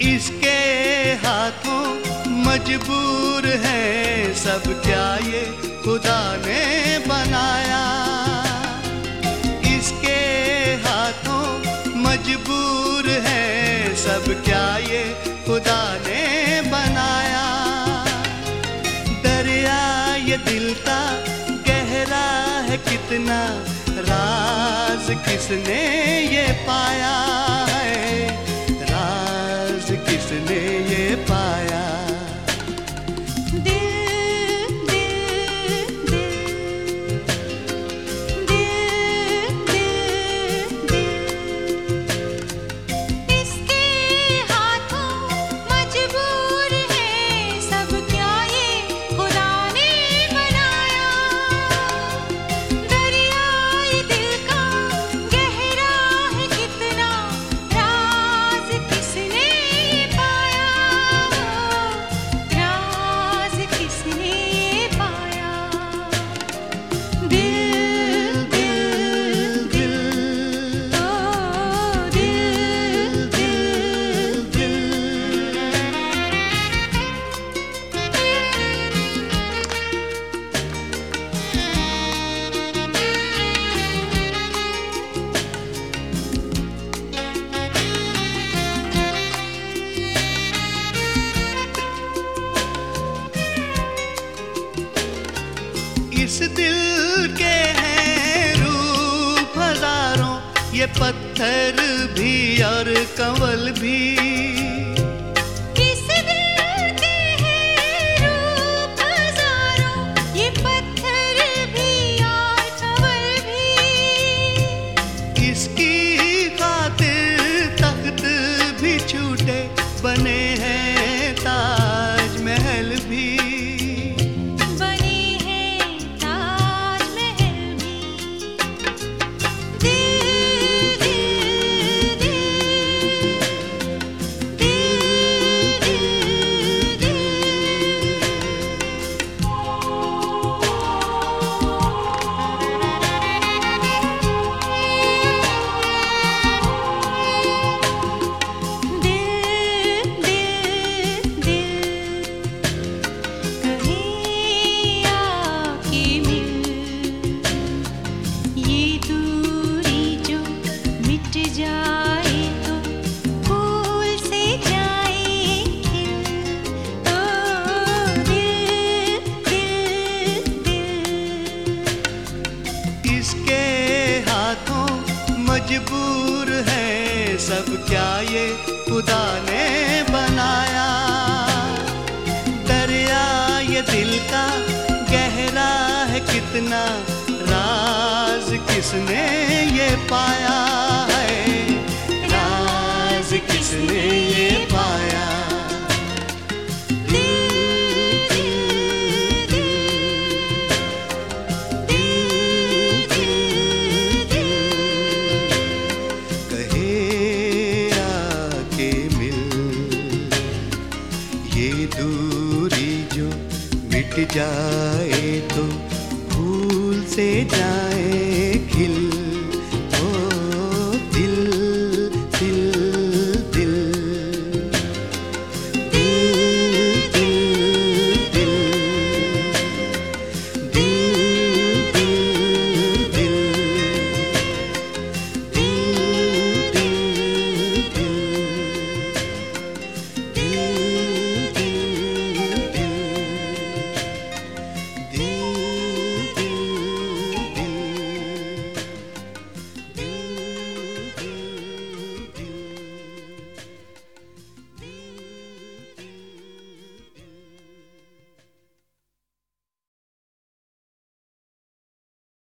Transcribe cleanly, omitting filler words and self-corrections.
इसके हाथों मजबूर है सब, क्या ये खुदा ने बनाया। इसके हाथों मजबूर है सब, क्या ये खुदा ने बनाया। दरिया ये दिल का गहरा है कितना, राज किसने ये पाया है, राज किसने ये पाया। इस दिल के हैं रूप हजारों, ये पत्थर भी और कंवल भी। इस दिल के हैं रूप हजारों, ये पत्थर भी और कंवल भी। इसकी खातिर तख्त भी छूटे, बने हैं ताजमहल भी। मजबूर है सब, क्या ये खुदा ने बनाया। दरिया ये दिल का गहरा है कितना, राज किसने ये पाया है, राज किसने ये पाया। ये दूरी जो मिट जाए तो भूल से जाए खिल।